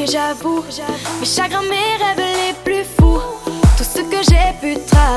j'avoue, mes chagrins, mes rêves les plus fous, tout ce que j'ai pu travailler.